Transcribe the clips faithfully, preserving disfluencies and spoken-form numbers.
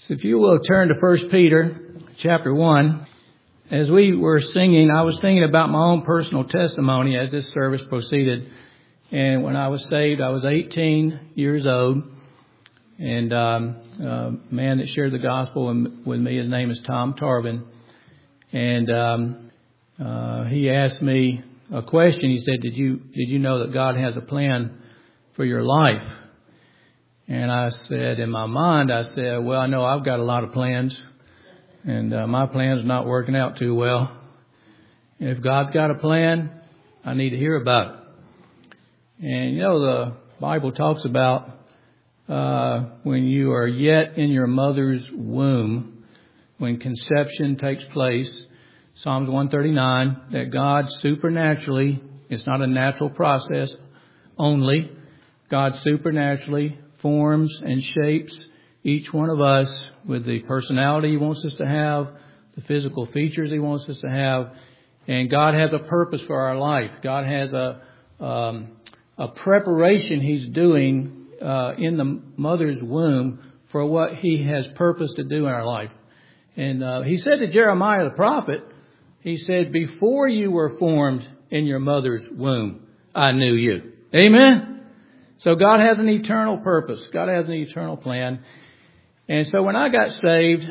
So if you will turn to First Peter chapter one. As we were singing, I was thinking about my own personal testimony as this service proceeded. And when I was saved, I was eighteen years old. And um, a man that shared the gospel with me, his name is Tom Tarvin. And um, uh, he asked me a question. He said, did you did you know that God has a plan for your life? And I said, in my mind, I said, well, I know I've got a lot of plans. And uh, my plan's not working out too well. If God's got a plan, I need to hear about it. And, you know, the Bible talks about uh, when you are yet in your mother's womb, when conception takes place, Psalms one thirty-nine, that God supernaturally, it's not a natural process only, God supernaturally forms and shapes each one of us with the personality He wants us to have, the physical features He wants us to have. And God has a purpose for our life. God has a um, a preparation He's doing uh, in the mother's womb for what He has purposed to do in our life. And uh, He said to Jeremiah the prophet, He said, before you were formed in your mother's womb, I knew you. Amen? So God has an eternal purpose. God has an eternal plan. And so when I got saved,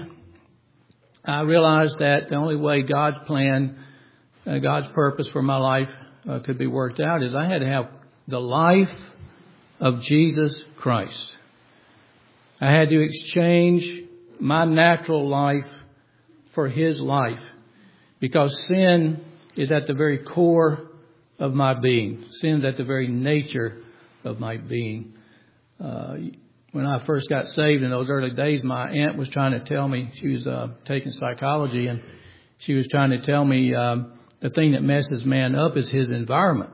I realized that the only way God's plan, uh, God's purpose for my life uh, could be worked out is I had to have the life of Jesus Christ. I had to exchange my natural life for His life, because sin is at the very core of my being. Sin's at the very nature of my being. Uh, When I first got saved in those early days, my aunt was trying to tell me, she was uh, taking psychology, and she was trying to tell me um, the thing that messes man up is his environment.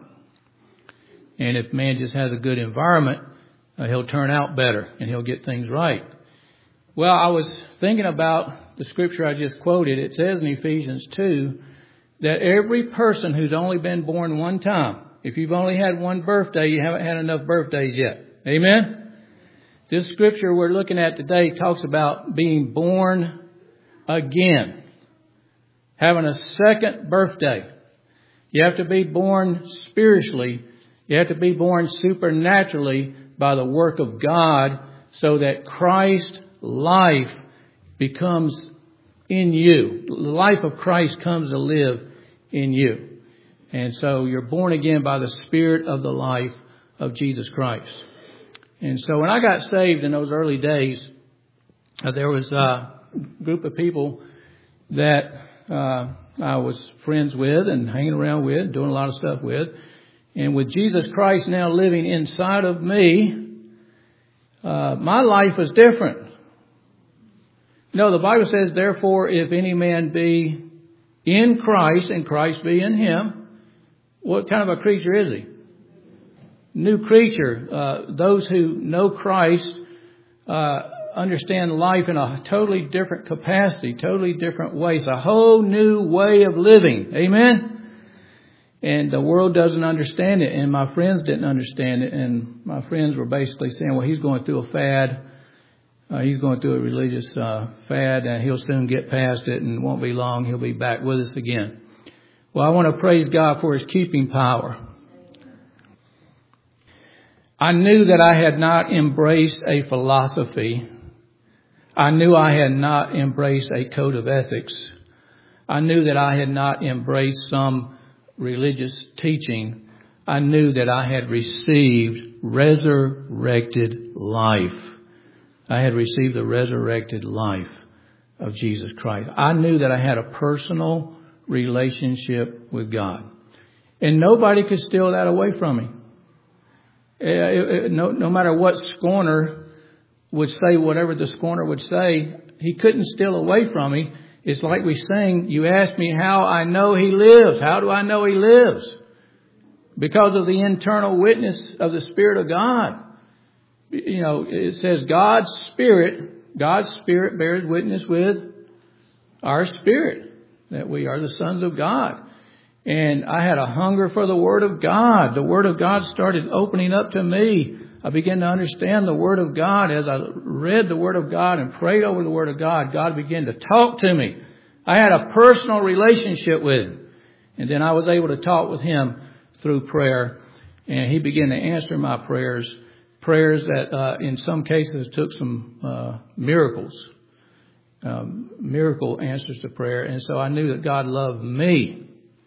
And if man just has a good environment, uh, he'll turn out better and he'll get things right. Well, I was thinking about the scripture I just quoted. It says in Ephesians two that every person who's only been born one time, if you've only had one birthday, you haven't had enough birthdays yet. Amen? This scripture we're looking at today talks about being born again, having a second birthday. You have to be born spiritually. You have to be born supernaturally by the work of God so that Christ's life becomes in you. The life of Christ comes to live in you. And so you're born again by the Spirit of the life of Jesus Christ. And so when I got saved in those early days, uh, there was a group of people that uh, I was friends with and hanging around with, doing a lot of stuff with. And with Jesus Christ now living inside of me, uh, my life was different. You know, the Bible says, therefore, if any man be in Christ and Christ be in him, what kind of a creature is he? New creature. Uh, those who know Christ uh, understand life in a totally different capacity, totally different way. It's a whole new way of living. Amen? And the world doesn't understand it, and my friends didn't understand it. And my friends were basically saying, well, he's going through a fad. Uh, he's going through a religious uh, fad, and he'll soon get past it, and won't be long. He'll be back with us again. Well, I want to praise God for His keeping power. I knew that I had not embraced a philosophy. I knew I had not embraced a code of ethics. I knew that I had not embraced some religious teaching. I knew that I had received resurrected life. I had received the resurrected life of Jesus Christ. I knew that I had a personal relationship with God. And nobody could steal that away from me. It, it, no, no matter what scorner would say, whatever the scorner would say, he couldn't steal away from me. It's like we sing, you ask me how I know He lives. How do I know He lives? Because of the internal witness of the Spirit of God. You know, it says God's Spirit, God's Spirit bears witness with our spirit that we are the sons of God. And I had a hunger for the Word of God. The Word of God started opening up to me I began to understand the Word of God. As I read the Word of God and prayed over the Word of God, God began to talk to me. I had a personal relationship with Him. And then I was able to talk with Him through prayer. And He began to answer my prayers. Prayers that uh, in some cases took some uh, miracles. Um, miracle answers to prayer. And so I knew that God loved me.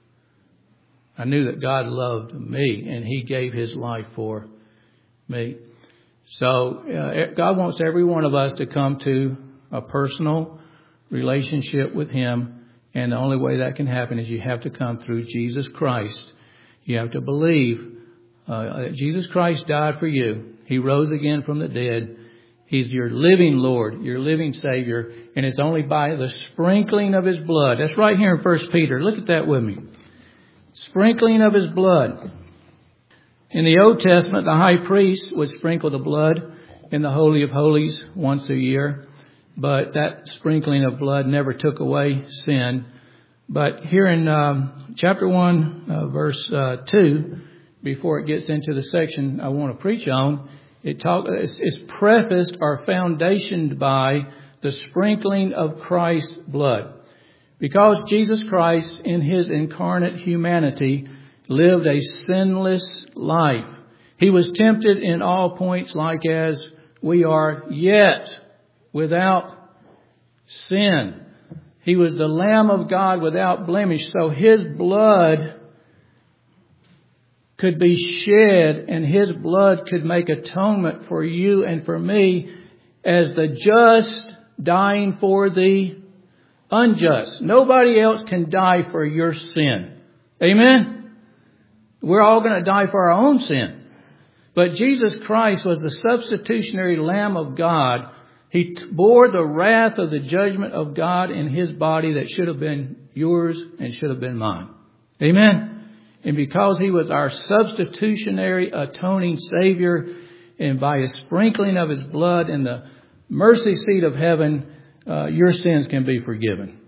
I knew that God loved me. And He gave His life for me. So uh, God wants every one of us to come to a personal relationship with Him. And the only way that can happen is you have to come through Jesus Christ. You have to believe uh, that Jesus Christ died for you. He rose again from the dead. He's your living Lord, your living Savior. And it's only by the sprinkling of His blood. That's right here in First Peter. Look at that with me. Sprinkling of His blood. In the Old Testament, the high priest would sprinkle the blood in the Holy of Holies once a year. But that sprinkling of blood never took away sin. But here in um, chapter one, uh, verse uh, two, before it gets into the section I want to preach on, it talk, it's, it's prefaced or foundationed by the sprinkling of Christ's blood. Because Jesus Christ, in His incarnate humanity, lived a sinless life. He was tempted in all points like as we are, yet without sin. He was the Lamb of God without blemish. So His blood could be shed, and His blood could make atonement for you and for me as the just dying for the unjust. Nobody else can die for your sin. Amen? We're all going to die for our own sin. But Jesus Christ was the substitutionary Lamb of God. He bore the wrath of the judgment of God in His body that should have been yours and should have been mine. Amen? And because He was our substitutionary atoning Savior, and by His sprinkling of His blood in the mercy seat of heaven, uh, your sins can be forgiven.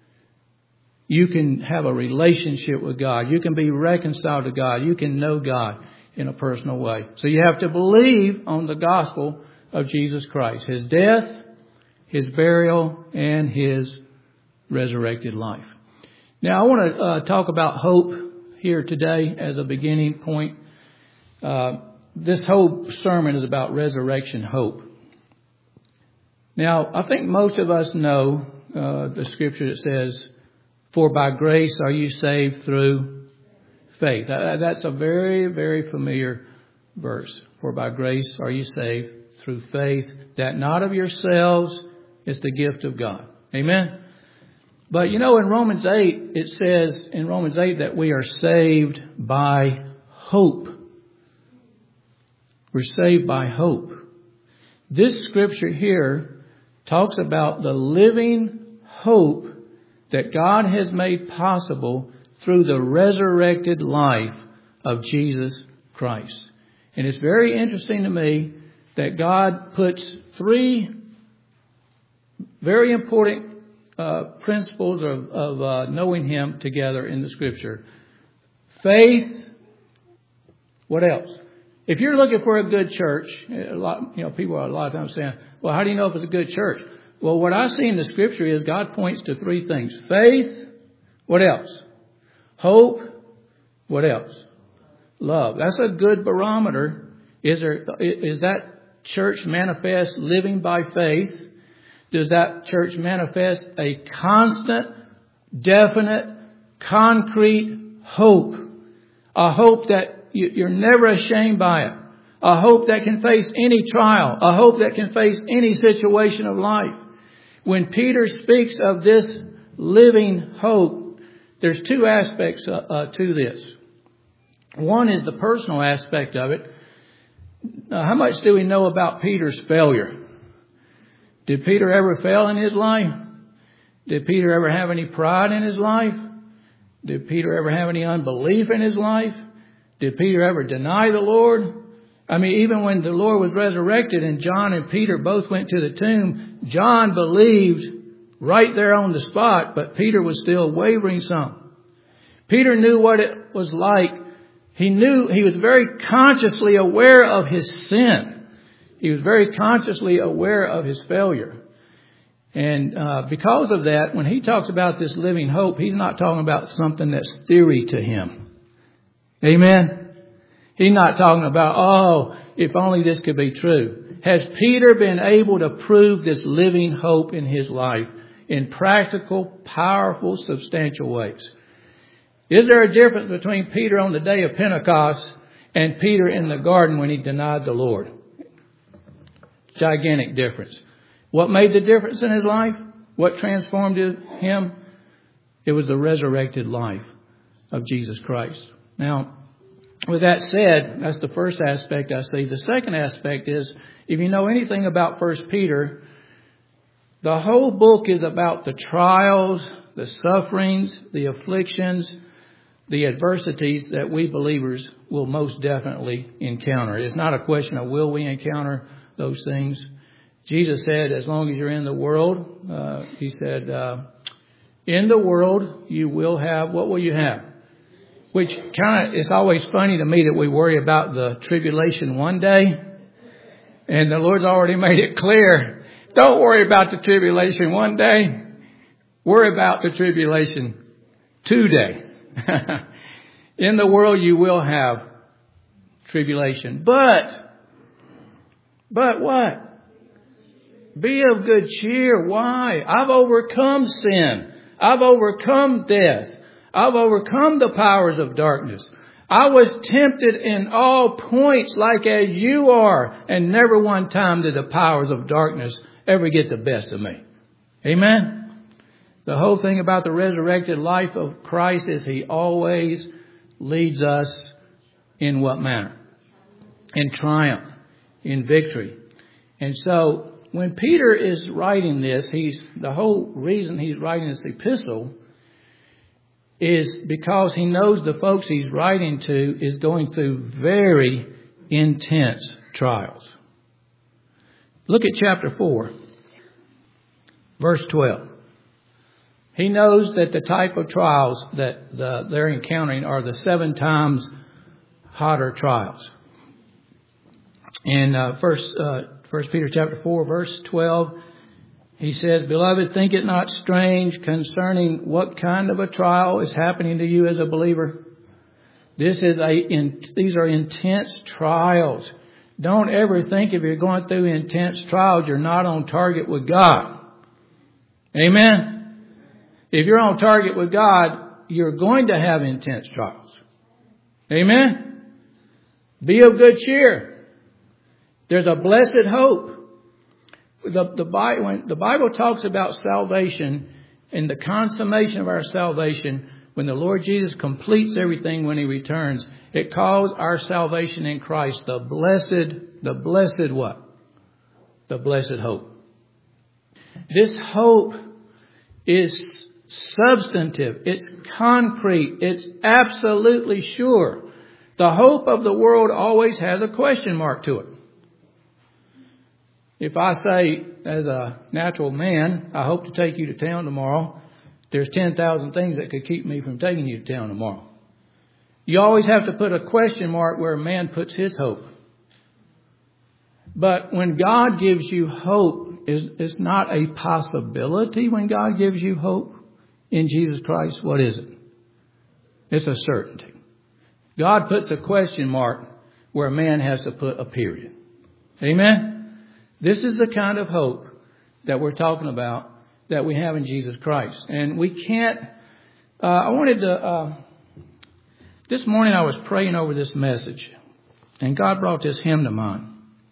You can have a relationship with God. You can be reconciled to God. You can know God in a personal way. So you have to believe on the gospel of Jesus Christ, His death, His burial, and His resurrected life. Now, I want to uh, talk about hope here today as a beginning point. Uh, this whole sermon is about resurrection hope. Now, I think most of us know uh, the scripture that says, "For by grace are you saved through faith." Uh, that's a very, very familiar verse. For by grace are you saved through faith, that not of yourselves, is the gift of God. Amen. But you know, in Romans eight, it says in Romans eight that we are saved by hope. We're saved by hope. This scripture here talks about the living hope that God has made possible through the resurrected life of Jesus Christ. And it's very interesting to me that God puts three very important uh, principles of, of uh, knowing Him together in the Scripture. Faith. What else? If you're looking for a good church, a lot, you know, people are a lot of times saying, "Well, how do you know if it's a good church?" Well, what I see in the Scripture is God points to three things: faith. What else? Hope. What else? Love. That's a good barometer. Is there? Is that church manifest living by faith? Does that church manifest a constant, definite, concrete hope? A hope that you're never ashamed by it. A hope that can face any trial. A hope that can face any situation of life. When Peter speaks of this living hope, there's two aspects uh, uh, to this. One is the personal aspect of it. Now, how much do we know about Peter's failure? Did Peter ever fail in his life? Did Peter ever have any pride in his life? Did Peter ever have any unbelief in his life? Did Peter ever deny the Lord? I mean, even when the Lord was resurrected and John and Peter both went to the tomb, John believed right there on the spot, but Peter was still wavering some. Peter knew what it was like. He knew, he was very consciously aware of his sin. He was very consciously aware of his failure. And uh, because of that, when he talks about this living hope, he's not talking about something that's theory to him. Amen? He's not talking about, oh, if only this could be true. Has Peter been able to prove this living hope in his life in practical, powerful, substantial ways? Is there a difference between Peter on the day of Pentecost and Peter in the garden when he denied the Lord? Gigantic difference. What made the difference in his life? What transformed him? It was the resurrected life of Jesus Christ. Now, with that said, that's the first aspect I see. The second aspect is, if you know anything about First Peter, the whole book is about the trials, the sufferings, the afflictions, the adversities that we believers will most definitely encounter. It's not a question of will we encounter those things. Jesus said, as long as you're in the world, uh, he said, uh, in the world you will have, what will you have? Which kind of, it's always funny to me that we worry about the tribulation one day. And the Lord's already made it clear. Don't worry about the tribulation one day. Worry about the tribulation today. In the world you will have tribulation. But, but what? Be of good cheer. Why? I've overcome sin. I've overcome death. I've overcome the powers of darkness. I was tempted in all points like as you are, and never one time did the powers of darkness ever get the best of me. Amen? The whole thing about the resurrected life of Christ is he always leads us in what manner? In triumph, in victory. And so when Peter is writing this, he's the whole reason he's writing this epistle is because he knows the folks he's writing to is going through very intense trials. Look at chapter four, verse twelve. He knows that the type of trials that the, they're encountering are the seven times hotter trials. In uh, first, uh, First Peter chapter four, verse twelve, he says, Beloved, think it not strange concerning what kind of a trial is happening to you as a believer. This is a, in, these are intense trials. Don't ever think if you're going through intense trials, you're not on target with God. Amen? If you're on target with God, you're going to have intense trials. Amen? Be of good cheer. There's a blessed hope. The, the, Bible, when the Bible talks about salvation and the consummation of our salvation, when the Lord Jesus completes everything when he returns, it calls our salvation in Christ the blessed, the blessed what? The blessed hope. This hope is substantive. It's concrete. It's absolutely sure. The hope of the world always has a question mark to it. If I say, as a natural man, I hope to take you to town tomorrow, there's ten thousand things that could keep me from taking you to town tomorrow. You always have to put a question mark where a man puts his hope. But when God gives you hope, it's not a possibility when God gives you hope in Jesus Christ. What is it? It's a certainty. God puts a question mark where a man has to put a period. Amen? This is the kind of hope that we're talking about that we have in Jesus Christ. And we can't, uh, I wanted to, uh, this morning I was praying over this message and God brought this hymn to mind.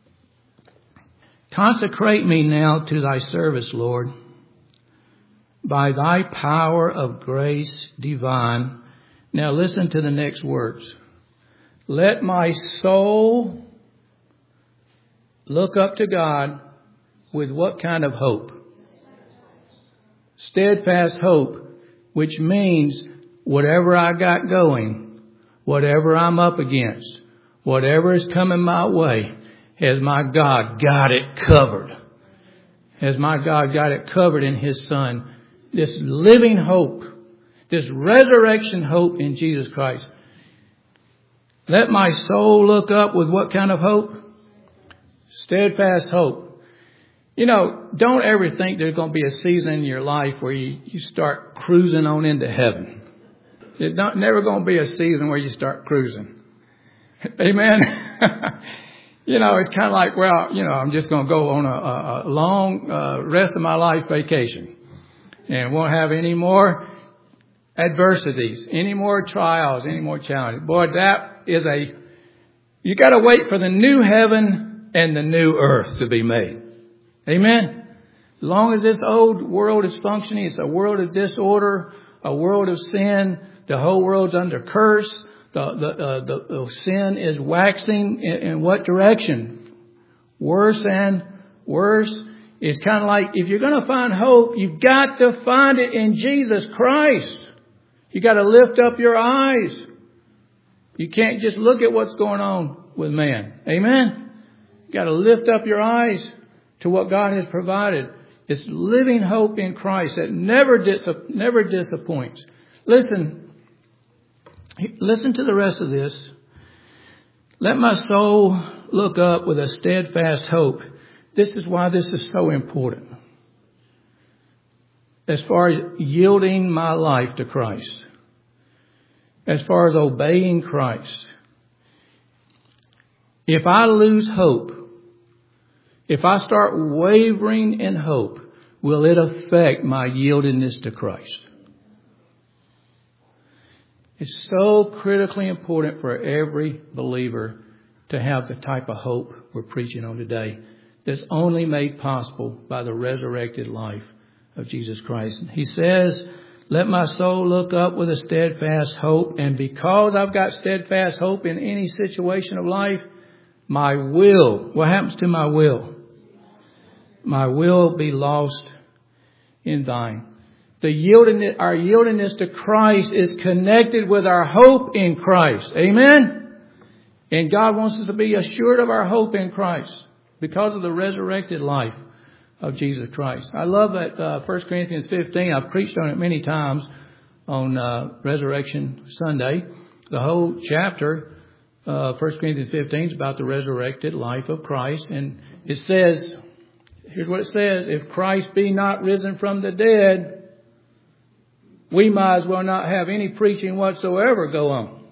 Consecrate me now to thy service, Lord, by thy power of grace divine. Now listen to the next words. Let my soul look up to God with what kind of hope? Steadfast hope, which means whatever I got going, whatever I'm up against, whatever is coming my way, has my God got it covered? Has my God got it covered in His Son? This living hope, this resurrection hope in Jesus Christ. Let my soul look up with what kind of hope? Steadfast hope. You know, don't ever think there's going to be a season in your life where you, you start cruising on into heaven. It's not never going to be a season where you start cruising. Amen. You know, it's kind of like, well, you know, I'm just going to go on a, a, a long uh, rest of my life vacation and won't have any more adversities, any more trials, any more challenges. Boy, that is a, you got to wait for the new heaven and the new earth to be made. Amen. As long as this old world is functioning, it's a world of disorder, a world of sin. The whole world's under curse. The, the, uh, the, the sin is waxing in, in what direction? Worse and worse. It's kind of like if you're going to find hope, you've got to find it in Jesus Christ. You got to lift up your eyes. You can't just look at what's going on with man. Amen. You got to lift up your eyes to what God has provided. It's living hope in Christ that never dis- never disappoints. Listen. Listen to the rest of this. Let my soul look up with a steadfast hope. This is why this is so important. As far as yielding my life to Christ. As far as obeying Christ. If I lose hope, if I start wavering in hope, will it affect my yieldedness to Christ? It's so critically important for every believer to have the type of hope we're preaching on today that's only made possible by the resurrected life of Jesus Christ. He says, let my soul look up with a steadfast hope. And because I've got steadfast hope in any situation of life, my will, what happens to my will? My will be lost in thine. The yieldedness, our yieldedness to Christ is connected with our hope in Christ. Amen? And God wants us to be assured of our hope in Christ because of the resurrected life of Jesus Christ. I love that uh, First Corinthians fifteen. I've preached on it many times on uh, Resurrection Sunday. The whole chapter, uh, First Corinthians fifteen, is about the resurrected life of Christ. And it says, here's what it says, if Christ be not risen from the dead, we might as well not have any preaching whatsoever go on.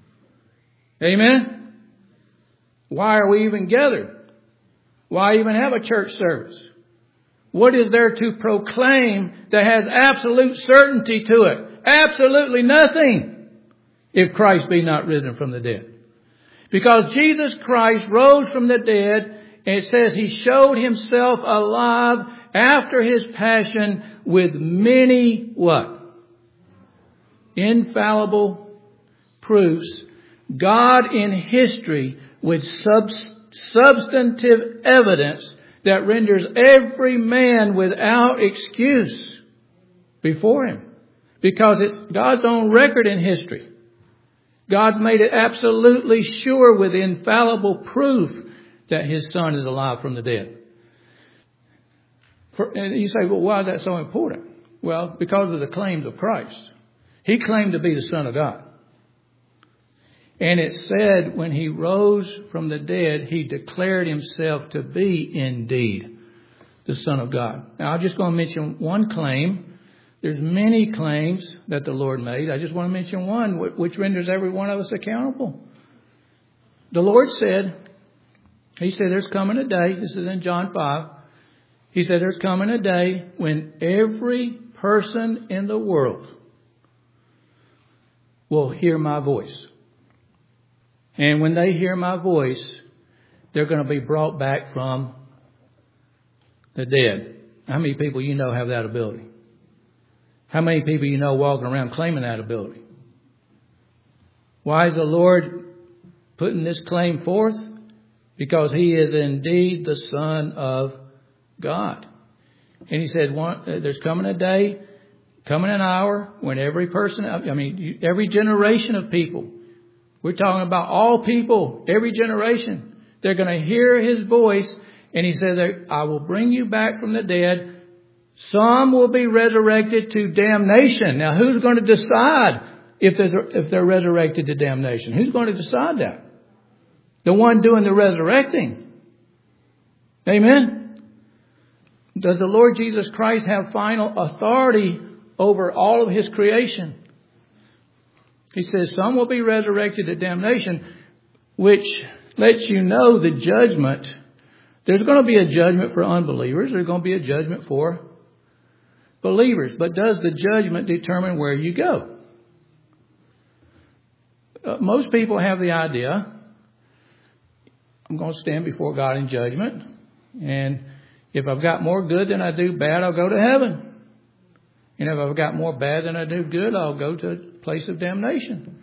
Amen? Why are we even gathered? Why even have a church service? What is there to proclaim that has absolute certainty to it? Absolutely nothing if Christ be not risen from the dead. Because Jesus Christ rose from the dead, and it says He showed Himself alive after His passion with many what? Infallible proofs. God in history with sub- substantive evidence that renders every man without excuse before Him. Because it's God's own record in history. God's made it absolutely sure with infallible proof that His Son is alive from the dead. For, and you say, well, why is that so important? Well, because of the claims of Christ. He claimed to be the Son of God. And it said when He rose from the dead, He declared Himself to be indeed the Son of God. Now, I'm just going to mention one claim. There's many claims that the Lord made. I just want to mention one, which renders every one of us accountable. The Lord said, He said, there's coming a day, this is in John five. He said, there's coming a day when every person in the world will hear my voice. And when they hear my voice, they're going to be brought back from the dead. How many people you know have that ability? How many people you know walking around claiming that ability? Why is the Lord putting this claim forth? Because He is indeed the Son of God. And He said, there's coming a day, coming an hour when every person, I mean, every generation of people, we're talking about all people, every generation, they're going to hear His voice. And He said, I will bring you back from the dead. Some will be resurrected to damnation. Now, who's going to decide if, there's a, if they're resurrected to damnation? Who's going to decide that? The one doing the resurrecting. Amen? Does the Lord Jesus Christ have final authority over all of His creation? He says some will be resurrected to damnation, which lets you know the judgment. There's going to be a judgment for unbelievers. There's going to be a judgment for believers. But does the judgment determine where you go? Uh, most people have the idea, I'm going to stand before God in judgment. And if I've got more good than I do bad, I'll go to heaven. And if I've got more bad than I do good, I'll go to a place of damnation.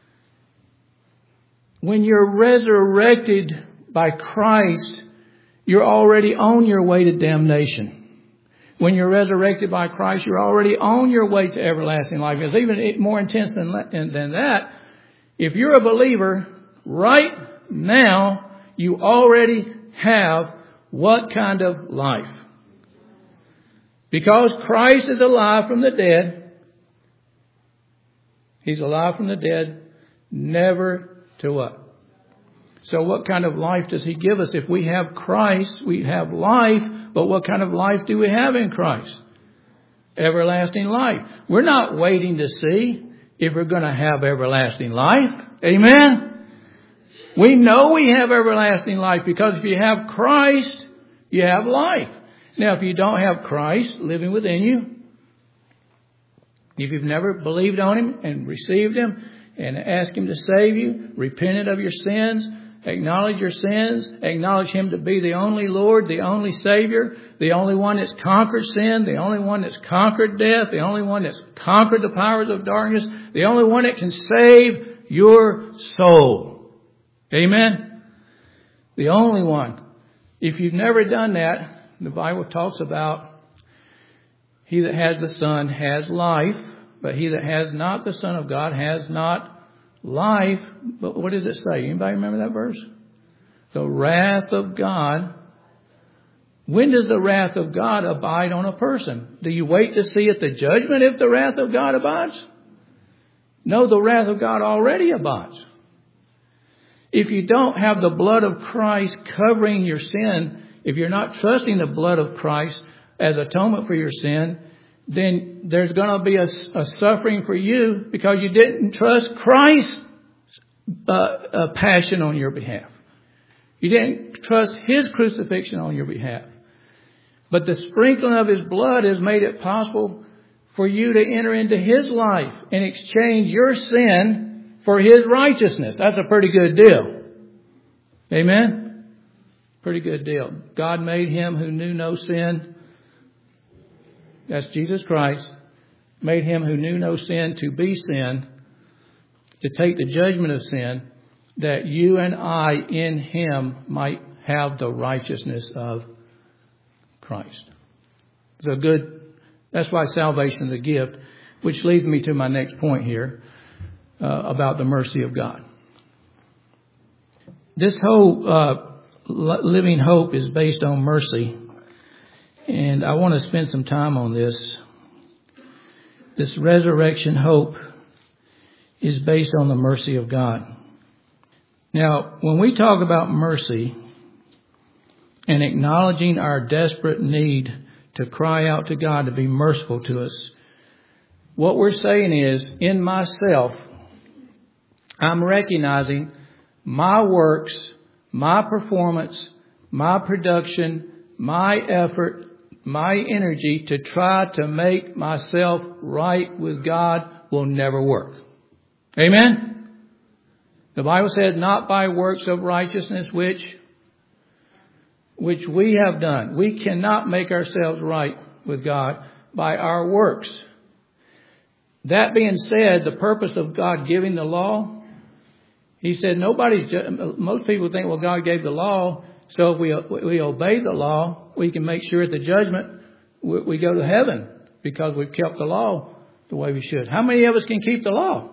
When you're resurrected by Christ, you're already on your way to damnation. When you're resurrected by Christ, you're already on your way to everlasting life. It's even more intense than, than that. If you're a believer, right now, you already have what kind of life? Because Christ is alive from the dead. He's alive from the dead, never to what? So what kind of life does He give us? If we have Christ, we have life. But what kind of life do we have in Christ? Everlasting life. We're not waiting to see if we're going to have everlasting life. Amen? We know we have everlasting life because if you have Christ, you have life. Now, if you don't have Christ living within you, if you've never believed on Him and received Him and asked Him to save you, repented of your sins, acknowledge your sins, acknowledge Him to be the only Lord, the only Savior, the only one that's conquered sin, the only one that's conquered death, the only one that's conquered the powers of darkness, the only one that can save your soul. Amen? The only one. If you've never done that, the Bible talks about he that has the Son has life, but he that has not the Son of God has not life. But what does it say? Anybody remember that verse? The wrath of God. When does the wrath of God abide on a person? Do you wait to see at the judgment if the wrath of God abides? No, the wrath of God already abides. If you don't have the blood of Christ covering your sin, if you're not trusting the blood of Christ as atonement for your sin, then there's going to be a, a suffering for you because you didn't trust Christ's uh, uh, passion on your behalf. You didn't trust His crucifixion on your behalf. But the sprinkling of His blood has made it possible for you to enter into His life and exchange your sin for His righteousness. That's a pretty good deal. Amen? Pretty good deal. God made Him who knew no sin. That's Jesus Christ. Made Him who knew no sin to be sin, to take the judgment of sin, that you and I in Him might have the righteousness of Christ. It's a good, that's why salvation is a gift, which leads me to my next point here uh, about the mercy of God. This whole uh, living hope is based on mercy. And I want to spend some time on this. This resurrection hope is based on the mercy of God. Now, when we talk about mercy and acknowledging our desperate need to cry out to God to be merciful to us, what we're saying is, in myself, I'm recognizing my works, my performance, my production, my effort, my energy to try to make myself right with God will never work. Amen? The Bible says, not by works of righteousness which, which we have done. We cannot make ourselves right with God by our works. That being said, the purpose of God giving the law, He said nobody's, most people think, well, God gave the law, so if we, we obey the law, we can make sure at the judgment we, we go to heaven because we've kept the law the way we should. How many of us can keep the law?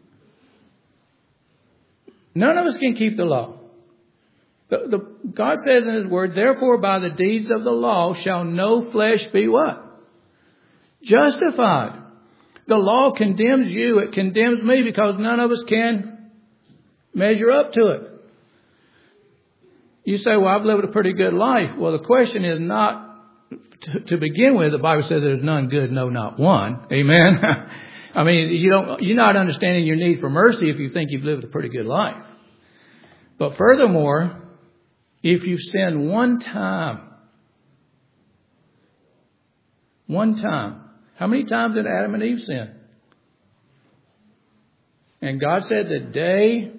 None of us can keep the law. The, the, God says in His Word, therefore by the deeds of the law shall no flesh be what? Justified. The law condemns you. It condemns me because none of us can measure up to it. You say, well, I've lived a pretty good life. Well, the question is not to, to begin with. The Bible says there's none good, no, not one. Amen. I mean, you don't, you're not understanding your need for mercy if you think you've lived a pretty good life. But furthermore, if you've sinned one time, one time, how many times did Adam and Eve sin? And God said the day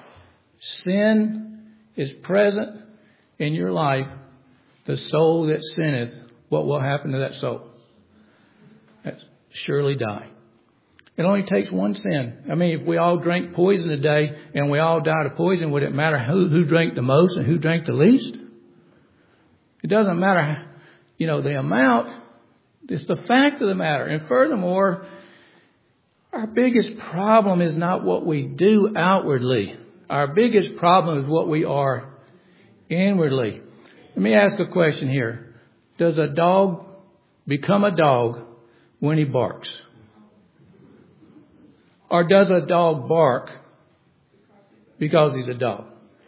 sin is present in your life, the soul that sinneth, what will happen to that soul? That's surely die. It only takes one sin. I mean, if we all drank poison today and we all died of poison, would it matter who, who drank the most and who drank the least? It doesn't matter, you know, the amount. It's the fact of the matter. And furthermore, our biggest problem is not what we do outwardly. Our biggest problem is what we are inwardly. Let me ask a question here. Does a dog become a dog when he barks? Or does a dog bark because he's a dog?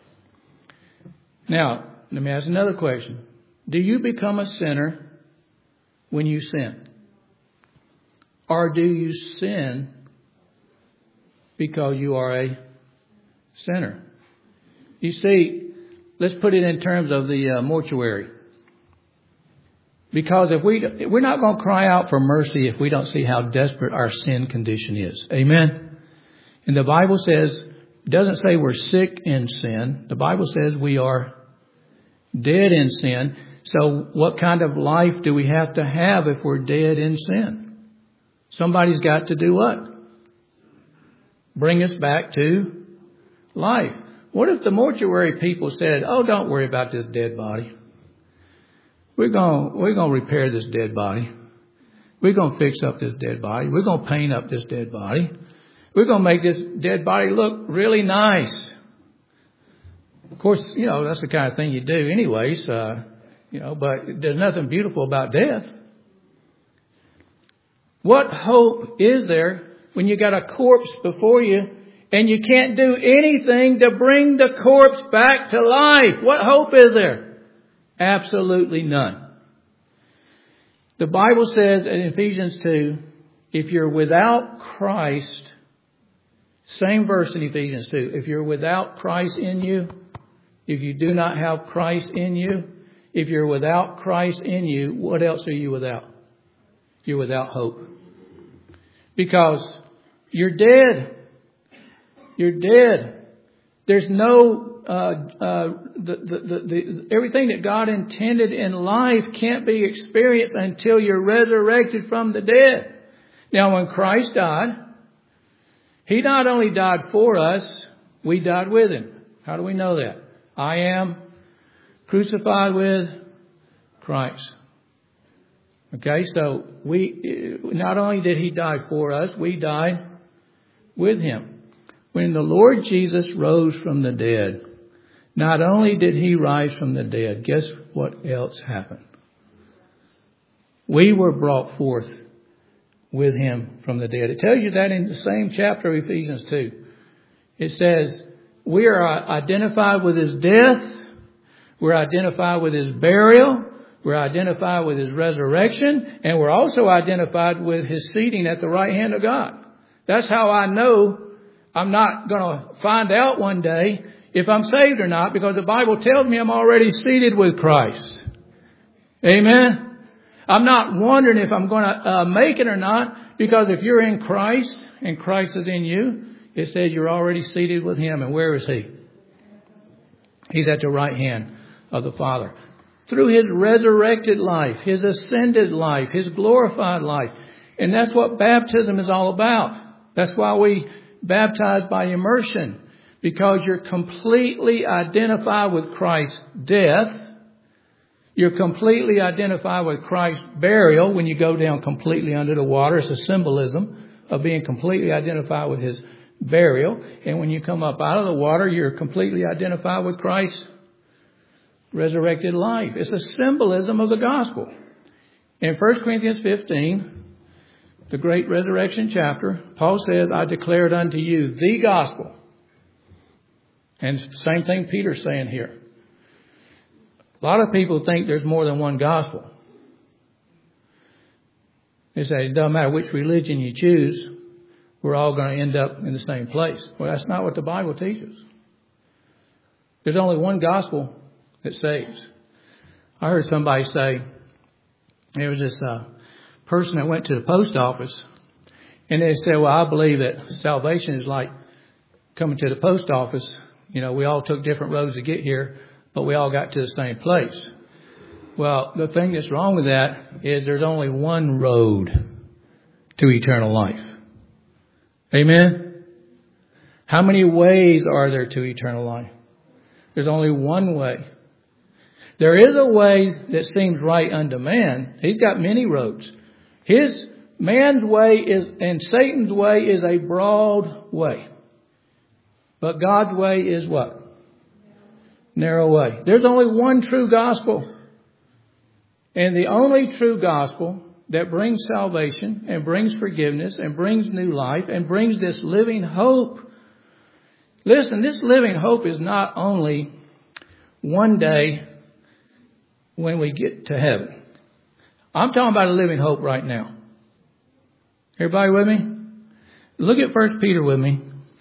Now, let me ask another question. Do you become a sinner when you sin? Or do you sin because you are a sinner? You see, let's put it in terms of the uh, mortuary. Because if we, we're not going to cry out for mercy if we don't see how desperate our sin condition is. Amen? And the Bible says, it doesn't say we're sick in sin. The Bible says we are dead in sin. So what kind of life do we have to have if we're dead in sin? Somebody's got to do what? Bring us back to life. What if the mortuary people said, oh, don't worry about this dead body. We're going we're going to repair this dead body. We're going to fix up this dead body. We're going to paint up this dead body. We're going to make this dead body look really nice. Of course, you know, that's the kind of thing you do anyways, uh, you know, but there's nothing beautiful about death. What hope is there when you got a corpse before you and you can't do anything to bring the corpse back to life? What hope is there? Absolutely none. The Bible says in Ephesians two, if you're without Christ, same verse in Ephesians two, if you're without Christ in you, if you do not have Christ in you, if you're without Christ in you, what else are you without? You're without hope. Because you're dead. You're dead. There's no Uh, uh, the, the, the, the, everything that God intended in life can't be experienced until you're resurrected from the dead. Now, when Christ died, He not only died for us, we died with Him. How do we know that? I am crucified with Christ. Okay, so we not only did He die for us, we died with Him. When the Lord Jesus rose from the dead, not only did He rise from the dead, guess what else happened? We were brought forth with Him from the dead. It tells you that in the same chapter of Ephesians two. It says, we are identified with His death. We're identified with His burial. We're identified with His resurrection. And we're also identified with His seating at the right hand of God. That's how I know I'm not going to find out one day if I'm saved or not, because the Bible tells me I'm already seated with Christ. Amen. I'm not wondering if I'm going to uh, make it or not, because if you're in Christ and Christ is in you, it says you're already seated with Him. And where is He? He's at the right hand of the Father. Through His resurrected life, His ascended life, His glorified life. And that's what baptism is all about. That's why we baptize by immersion. Because you're completely identified with Christ's death. You're completely identified with Christ's burial when you go down completely under the water. It's a symbolism of being completely identified with His burial. And when you come up out of the water, you're completely identified with Christ's resurrected life. It's a symbolism of the gospel. In First Corinthians fifteen, the great resurrection chapter, Paul says, I declared unto you the gospel. And same thing Peter's saying here. A lot of people think there's more than one gospel. They say it doesn't matter which religion you choose, we're all going to end up in the same place. Well, that's not what the Bible teaches. There's only one gospel that saves. I heard somebody say, there was this uh, person that went to the post office, and they said, well, I believe that salvation is like coming to the post office. You know, we all took different roads to get here, but we all got to the same place. Well, the thing that's wrong with that is there's only one road to eternal life. Amen? How many ways are there to eternal life? There's only one way. There is a way that seems right unto man. He's got many roads. His man's way is, and Satan's way is a broad way. But God's way is what? Narrow way. There's only one true gospel. And the only true gospel that brings salvation and brings forgiveness and brings new life and brings this living hope. Listen, this living hope is not only one day when we get to heaven. I'm talking about a living hope right now. Everybody with me? Look at First Peter with me.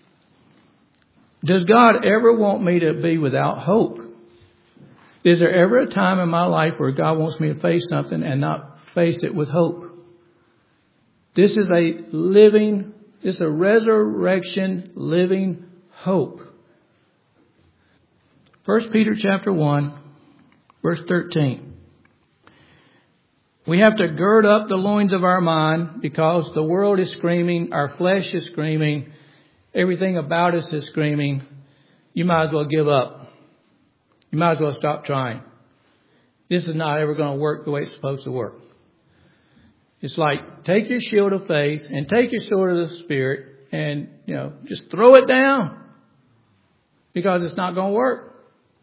Does God ever want me to be without hope? Is there ever a time in my life where God wants me to face something and not face it with hope? This is a living, it's a resurrection living hope. First Peter chapter one, verse thirteen. We have to gird up the loins of our mind because the world is screaming, our flesh is screaming, everything about us is screaming. You might as well give up. You might as well stop trying. This is not ever going to work the way it's supposed to work. It's like take your shield of faith and take your sword of the Spirit and, you know, just throw it down because it's not going to work.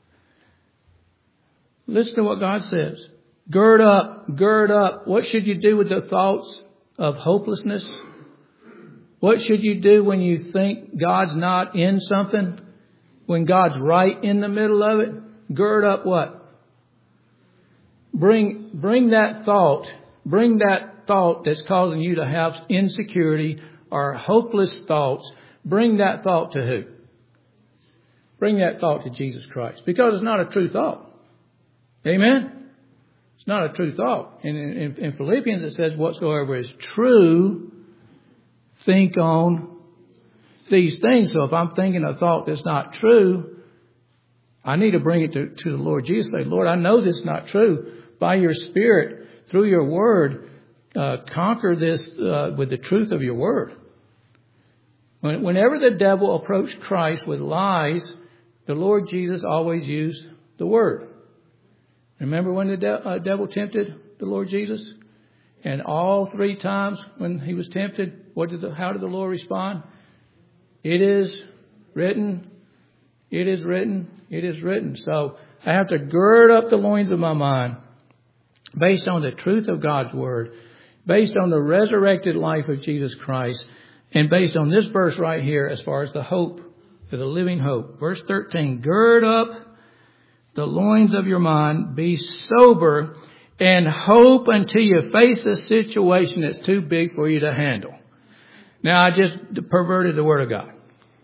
Listen to what God says. Gird up, gird up. What should you do with the thoughts of hopelessness? What should you do when you think God's not in something? When God's right in the middle of it? Gird up what? Bring, bring that thought, bring that thought that's causing you to have insecurity or hopeless thoughts. Bring that thought to who? Bring that thought to Jesus Christ. Because it's not a true thought. Amen? It's not a true thought. In, in, in Philippians it says, whatsoever is true, think on these things. So if I'm thinking a thought that's not true, I need to bring it to, to the Lord Jesus. Say, Lord, I know this is not true. By your Spirit, through your word, uh, conquer this uh, with the truth of your word. When, whenever the devil approached Christ with lies, the Lord Jesus always used the word. Remember when the de- uh, devil tempted the Lord Jesus? And all three times when he was tempted, what did the, how did the Lord respond? It is written. It is written. It is written. So I have to gird up the loins of my mind based on the truth of God's word, based on the resurrected life of Jesus Christ, and based on this verse right here as far as the hope, the living hope. Verse thirteen, gird up the loins of your mind, be sober, and hope until you face a situation that's too big for you to handle. Now, I just perverted the word of God.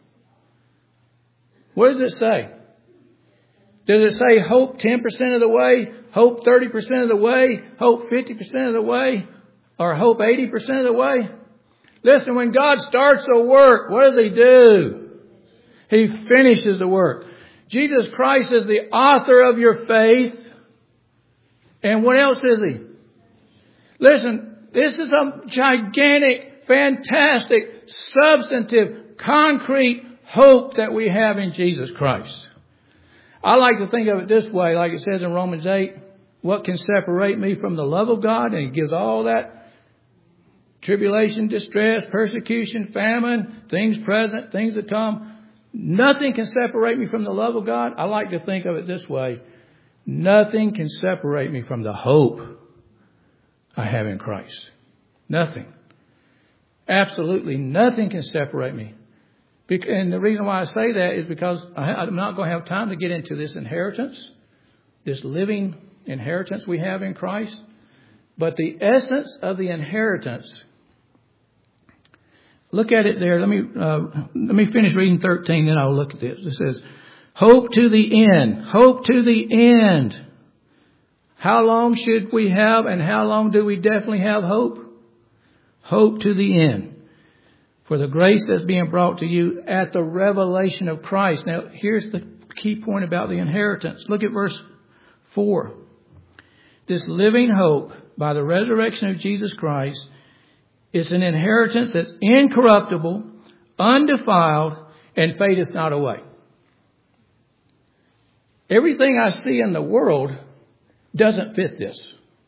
What does it say? Does it say hope ten percent of the way, hope thirty percent of the way, hope fifty percent of the way, or hope eighty percent of the way? Listen, when God starts a work, what does He do? He finishes the work. Jesus Christ is the author of your faith. And what else is He? Listen, this is a gigantic, fantastic, substantive, concrete hope that we have in Jesus Christ. I like to think of it this way, like it says in Romans eight, what can separate me from the love of God? And He gives all that tribulation, distress, persecution, famine, things present, things to come. Nothing can separate me from the love of God. I like to think of it this way. Nothing can separate me from the hope I have in Christ. Nothing. Absolutely nothing can separate me. And the reason why I say that is because I'm not going to have time to get into this inheritance, this living inheritance we have in Christ. But the essence of the inheritance, look at it there. Let me uh, let me finish reading thirteen, then I'll look at this. It says, hope to the end. Hope to the end. How long should we have, and how long do we definitely have hope? Hope to the end. For the grace that's being brought to you at the revelation of Christ. Now, here's the key point about the inheritance. Look at verse four. This living hope by the resurrection of Jesus Christ is an inheritance that's incorruptible, undefiled, and fadeth not away. Everything I see in the world doesn't fit this.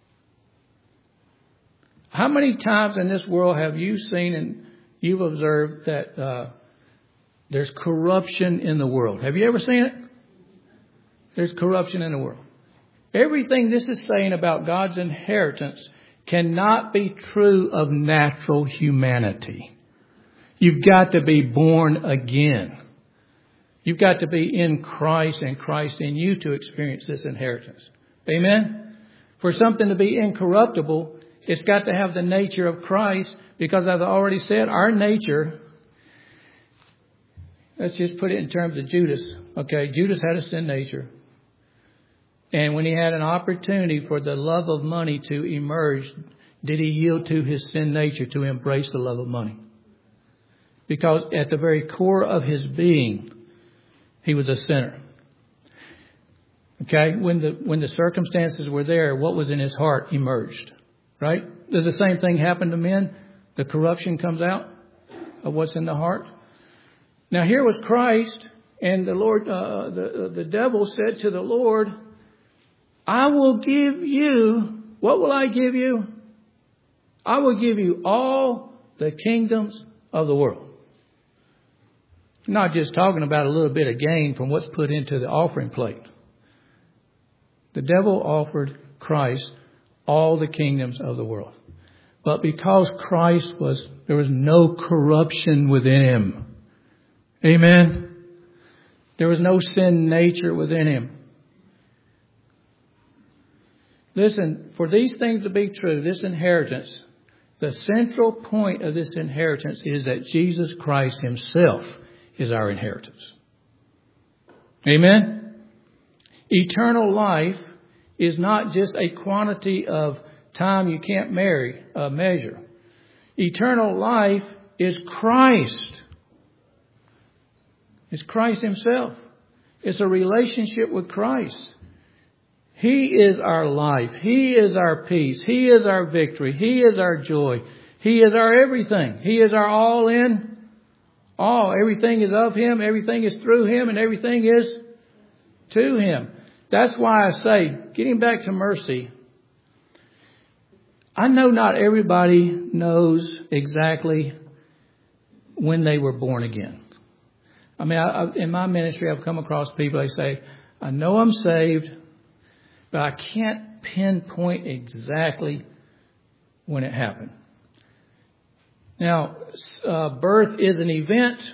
How many times in this world have you seen and you've observed that uh, there's corruption in the world? Have you ever seen it? There's corruption in the world. Everything this is saying about God's inheritance cannot be true of natural humanity. You've got to be born again. You've got to be in Christ and Christ in you to experience this inheritance. Amen? For something to be incorruptible, it's got to have the nature of Christ, because I've already said our nature, let's just put it in terms of Judas. Okay, Judas had a sin nature. And when he had an opportunity for the love of money to emerge, did he yield to his sin nature to embrace the love of money? Because at the very core of his being, he was a sinner. Okay, when the when the circumstances were there, what was in his heart emerged. Right? Does the same thing happen to men? The corruption comes out of what's in the heart. Now here was Christ, and the Lord, uh, the the devil said to the Lord, I will give you, what will I give you? I will give you all the kingdoms of the world. Not just talking about a little bit of gain from what's put into the offering plate. The devil offered Christ all the kingdoms of the world. But because Christ was, there was no corruption within him. Amen. There was no sin nature within him. Listen, for these things to be true, this inheritance, the central point of this inheritance is that Jesus Christ himself is our inheritance. Amen? Eternal life is not just a quantity of time you can't marry, uh, measure. Eternal life is Christ. It's Christ himself. It's a relationship with Christ. He is our life. He is our peace. He is our victory. He is our joy. He is our everything. He is our all in all. Everything is of him. Everything is through him. And everything is to him. That's why I say, getting back to mercy, I know not everybody knows exactly when they were born again. I mean, I, I, in my ministry, I've come across people, they say, I know I'm saved, but I can't pinpoint exactly when it happened. Now, uh, birth is an event.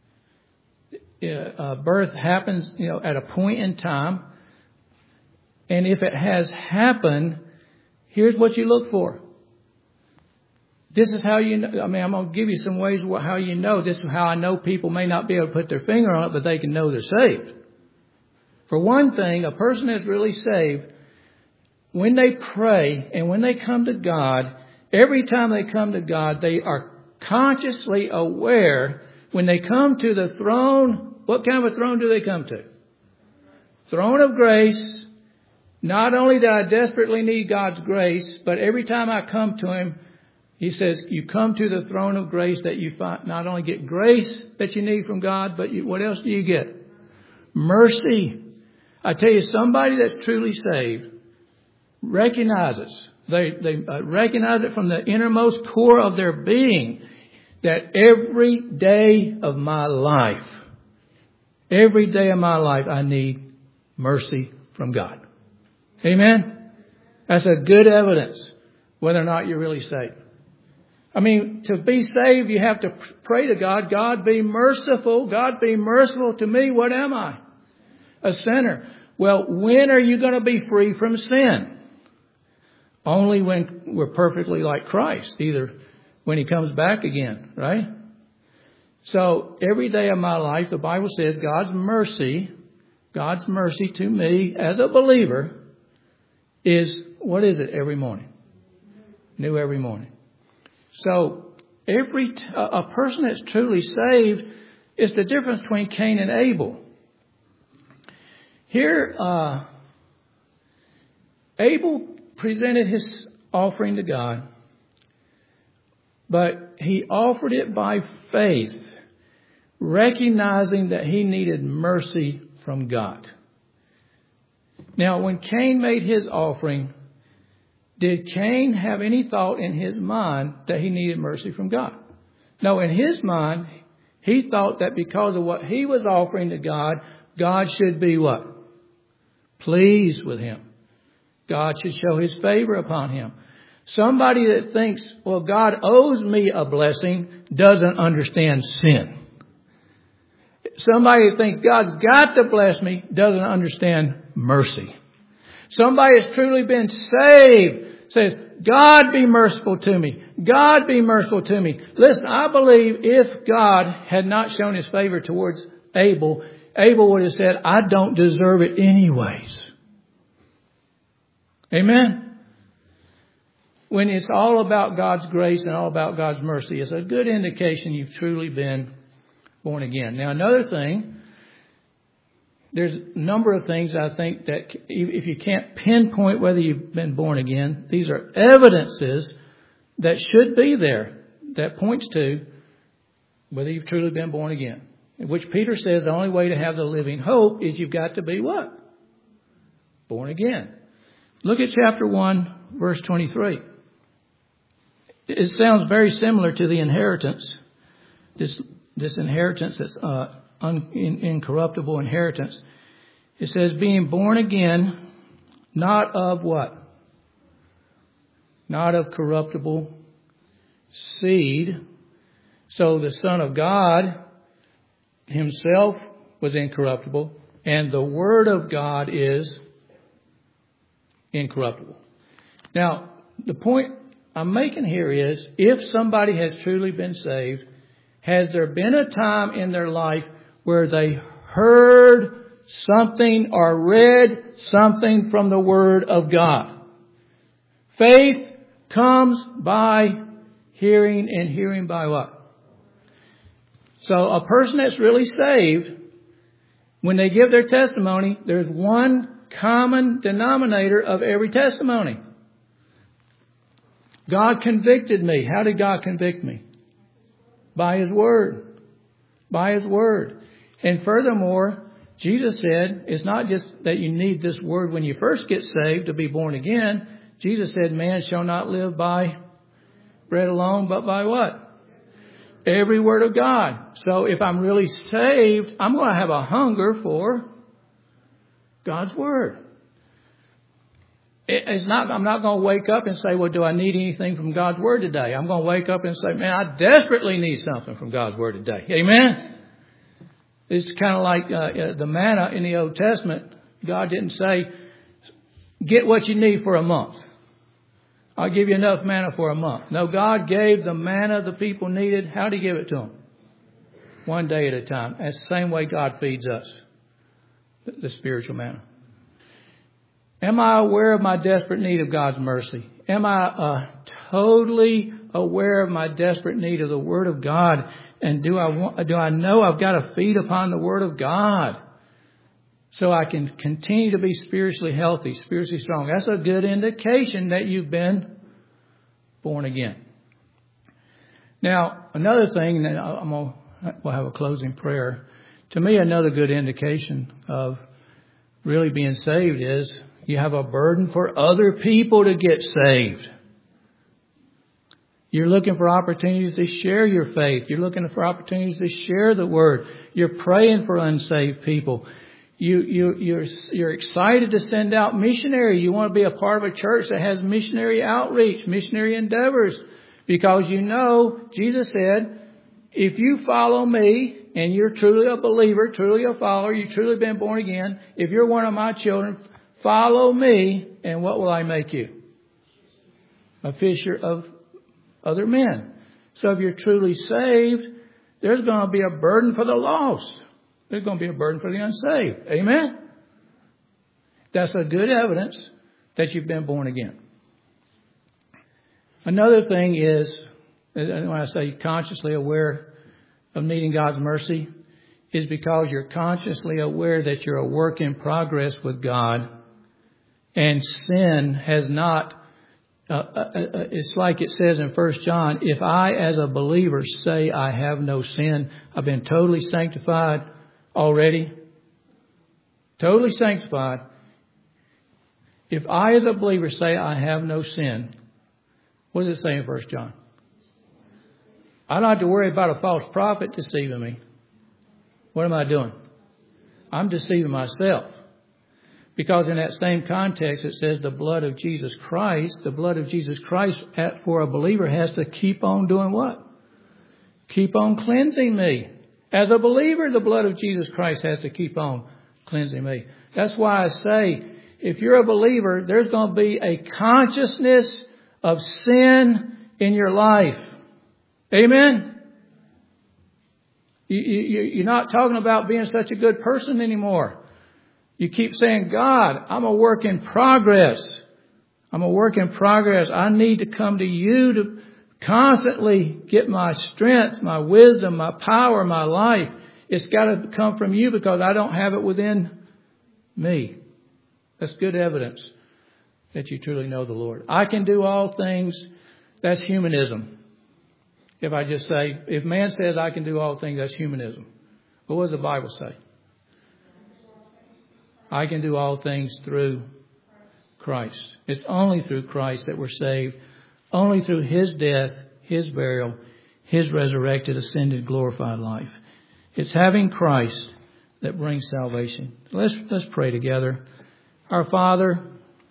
Uh, birth happens, you know, at a point in time. And if it has happened, here's what you look for. This is how you know. I mean, I'm going to give you some ways how you know. This is how I know people may not be able to put their finger on it, but they can know they're saved. For one thing, a person that's really saved, when they pray and when they come to God, every time they come to God, they are consciously aware when they come to the throne. What kind of a throne do they come to? Throne of grace. Not only that I desperately need God's grace, but every time I come to him, he says, you come to the throne of grace that you find, not only get grace that you need from God, but you, what else do you get? Mercy. I tell you, somebody that's truly saved recognizes, they, they uh, recognize it from the innermost core of their being, that every day of my life, every day of my life, I need mercy from God. Amen? That's a good evidence whether or not you're really saved. I mean, to be saved, you have to pray to God, God be merciful. God be merciful to me. What am I? A sinner. Well, when are you going to be free from sin? Only when we're perfectly like Christ, either when He comes back again, right? So every day of my life, the Bible says God's mercy, God's mercy to me as a believer is, what is it every morning? New every morning. So every t- a person that's truly saved is the difference between Cain and Abel. Here, uh, Abel presented his offering to God, but he offered it by faith, recognizing that he needed mercy from God. Now, when Cain made his offering, did Cain have any thought in his mind that he needed mercy from God? No, in his mind, he thought that because of what he was offering to God, God should be what? Pleased with him. God should show His favor upon him. Somebody that thinks, well, God owes me a blessing doesn't understand sin. Somebody that thinks God's got to bless me doesn't understand mercy. Somebody that's truly been saved says, God be merciful to me. God be merciful to me. Listen, I believe if God had not shown His favor towards Abel, Abel would have said, I don't deserve it anyways. Amen? When it's all about God's grace and all about God's mercy, it's a good indication you've truly been born again. Now, another thing, there's a number of things I think that if you can't pinpoint whether you've been born again, these are evidences that should be there that points to whether you've truly been born again. In which Peter says the only way to have the living hope is you've got to be what? Born again. Look at chapter one, verse twenty-three. It sounds very similar to the inheritance. This this inheritance that's uh, un, in, incorruptible inheritance. It says, being born again, not of what? Not of corruptible seed. So the Son of God Himself was incorruptible, and the Word of God is incorruptible. Now, the point I'm making here is, if somebody has truly been saved, has there been a time in their life where they heard something or read something from the Word of God? Faith comes by hearing, and hearing by what? So a person that's really saved, when they give their testimony, there's one common denominator of every testimony. God convicted me. How did God convict me? By His Word. By His Word. And furthermore, Jesus said, it's not just that you need this Word when you first get saved to be born again. Jesus said, man shall not live by bread alone, but by what? Every word of God. So if I'm really saved, I'm going to have a hunger for God's Word. It's not, I'm not going to wake up and say, well, do I need anything from God's Word today? I'm going to wake up and say, man, I desperately need something from God's Word today. Amen? It's kind of like uh, the manna in the Old Testament. God didn't say, get what you need for a month. I'll give you enough manna for a month. No, God gave the manna the people needed. How did He give it to them? One day at a time. That's the same way God feeds us, the spiritual manna. Am I aware of my desperate need of God's mercy? Am I uh, totally aware of my desperate need of the Word of God? And do I want, do I know I've got to feed upon the Word of God so I can continue to be spiritually healthy, spiritually strong? That's a good indication that you've been born again. Now, another thing, and then I'm gonna, we'll have a closing prayer. To me, another good indication of really being saved is you have a burden for other people to get saved. You're looking for opportunities to share your faith. You're looking for opportunities to share the Word. You're praying for unsaved people. You, you, you're, you're excited to send out missionaries. You want to be a part of a church that has missionary outreach, missionary endeavors. Because you know, Jesus said, if you follow me and you're truly a believer, truly a follower, you've truly been born again, if you're one of my children, follow me, and what will I make you? A fisher of other men. So if you're truly saved, there's going to be a burden for the lost. There's going to be a burden for the unsaved. Amen? That's a good evidence that you've been born again. Another thing is, when I say consciously aware of needing God's mercy, is because you're consciously aware that you're a work in progress with God, and sin has not, uh, uh, uh, it's like it says in First John, if I as a believer say I have no sin, I've been totally sanctified already. Totally sanctified. If I as a believer say I have no sin, what does it say in First John? I don't have to worry about a false prophet deceiving me. What am I doing? I'm deceiving myself. Because in that same context, it says the blood of Jesus Christ, the blood of Jesus Christ for a believer has to keep on doing what? Keep on cleansing me. As a believer, the blood of Jesus Christ has to keep on cleansing me. That's why I say, if you're a believer, there's going to be a consciousness of sin in your life. Amen? You, you, you're not talking about being such a good person anymore. You keep saying, God, I'm a work in progress. I'm a work in progress. I need to come to you to constantly get my strength, my wisdom, my power, my life. It's got to come from you because I don't have it within me. That's good evidence that you truly know the Lord. I can do all things. That's humanism. If I just say, if man says I can do all things, that's humanism. But what does the Bible say? I can do all things through Christ. It's only through Christ that we're saved. Only through His death, His burial, His resurrected, ascended, glorified life. It's having Christ that brings salvation. Let's, let's pray together. Our Father,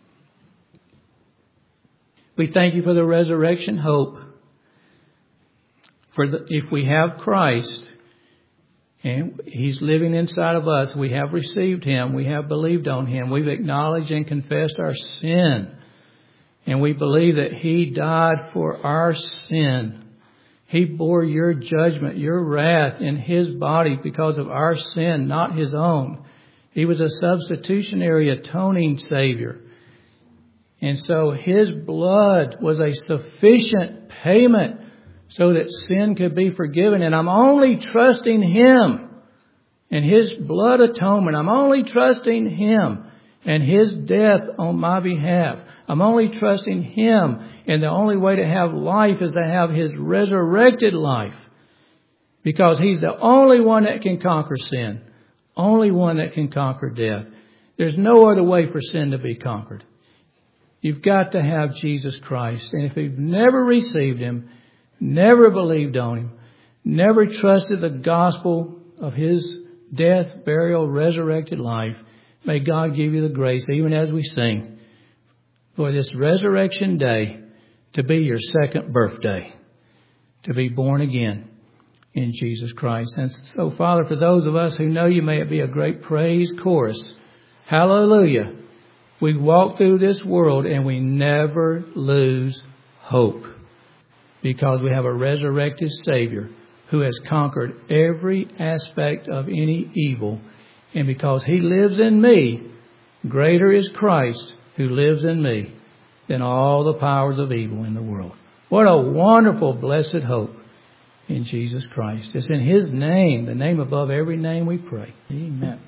we thank you for the resurrection hope. For the, if we have Christ and He's living inside of us, we have received Him, we have believed on Him, we've acknowledged and confessed our sin, and we believe that He died for our sin. He bore your judgment, your wrath in His body because of our sin, not His own. He was a substitutionary atoning Savior. And so His blood was a sufficient payment so that sin could be forgiven. And I'm only trusting Him and His blood atonement. I'm only trusting Him and His death on my behalf. I'm only trusting Him. And the only way to have life is to have His resurrected life. Because He's the only one that can conquer sin. Only one that can conquer death. There's no other way for sin to be conquered. You've got to have Jesus Christ. And if you've never received Him, never believed on Him, never trusted the gospel of His death, burial, resurrected life, may God give you the grace, even as we sing, for this resurrection day to be your second birthday, to be born again in Jesus Christ. And so, Father, for those of us who know you, may it be a great praise chorus. Hallelujah. We walk through this world and we never lose hope because we have a resurrected Savior who has conquered every aspect of any evil. And because He lives in me, greater is Christ who lives in me than all the powers of evil in the world. What a wonderful, blessed hope in Jesus Christ. It's in His name, the name above every name, we pray. Amen.